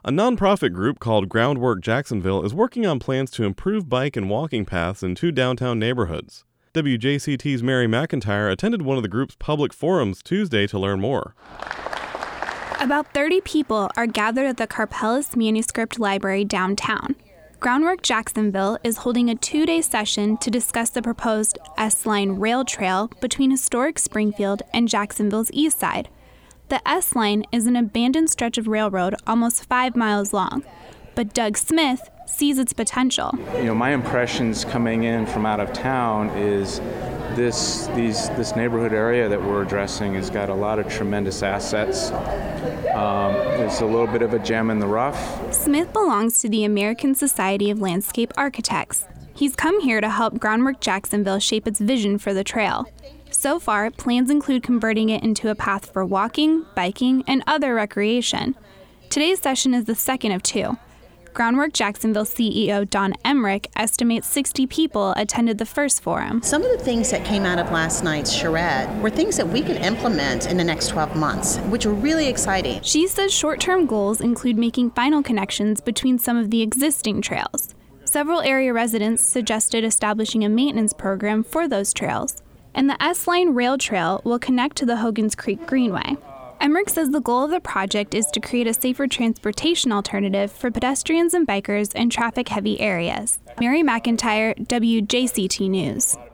A nonprofit group called Groundwork Jacksonville is working on plans to improve bike and walking paths in 2 downtown neighborhoods. WJCT's Mary McIntyre attended one of the group's public forums Tuesday to learn more. About 30 people are gathered at the Karpeles Manuscript Library downtown. Groundwork Jacksonville is holding a 2-day session to discuss the proposed S-Line rail trail between historic Springfield and Jacksonville's east side. The S-Line is an abandoned stretch of railroad almost 5 miles long, but Doug Smith sees its potential. My impressions coming in from out of town is this neighborhood area that we're addressing has got a lot of tremendous assets. It's a little bit of a gem in the rough. Smith belongs to the American Society of Landscape Architects. He's come here to help Groundwork Jacksonville shape its vision for the trail. So far, plans include converting it into a path for walking, biking, and other recreation. Today's session is the second of 2. Groundwork Jacksonville CEO Don Emmerich estimates 60 people attended the first forum. Some of the things that came out of last night's charrette were things that we could implement in the next 12 months, which were really exciting. She says short-term goals include making final connections between some of the existing trails. Several area residents suggested establishing a maintenance program for those trails. And the S-Line rail trail will connect to the Hogan's Creek Greenway. Emmerich says the goal of the project is to create a safer transportation alternative for pedestrians and bikers in traffic-heavy areas. Mary McIntyre, WJCT News.